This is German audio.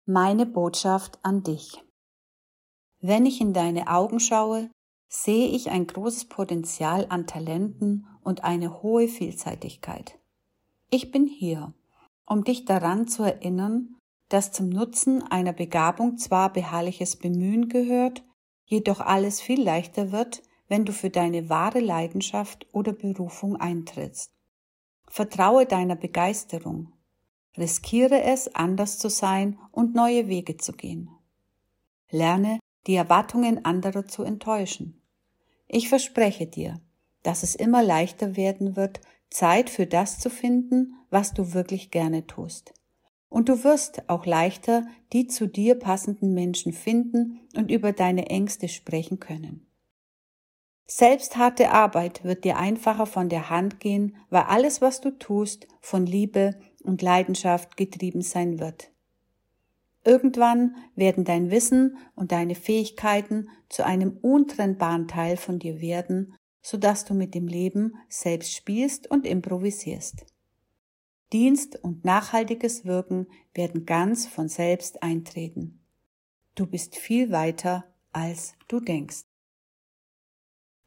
Meine Botschaft an dich. Wenn ich in deine Augen schaue, sehe ich ein großes Potenzial an Talenten und eine hohe Vielseitigkeit. Ich bin hier, um dich daran zu erinnern, dass zum Nutzen einer Begabung zwar beharrliches Bemühen gehört, jedoch alles viel leichter wird, wenn du für deine wahre Leidenschaft oder Berufung eintrittst. Vertraue deiner Begeisterung. Riskiere es, anders zu sein und neue Wege zu gehen. Lerne, die Erwartungen anderer zu enttäuschen. Ich verspreche dir, dass es immer leichter werden wird, Zeit für das zu finden, was du wirklich gerne tust. Und du wirst auch leichter die zu dir passenden Menschen finden und über deine Ängste sprechen können. Selbst harte Arbeit wird dir einfacher von der Hand gehen, weil alles, was du tust, von Liebe und Leidenschaft getrieben sein wird. Irgendwann werden dein Wissen und deine Fähigkeiten zu einem untrennbaren Teil von dir werden, sodass du mit dem Leben selbst spielst und improvisierst. Dienst und nachhaltiges Wirken werden ganz von selbst eintreten. Du bist viel weiter, als du denkst.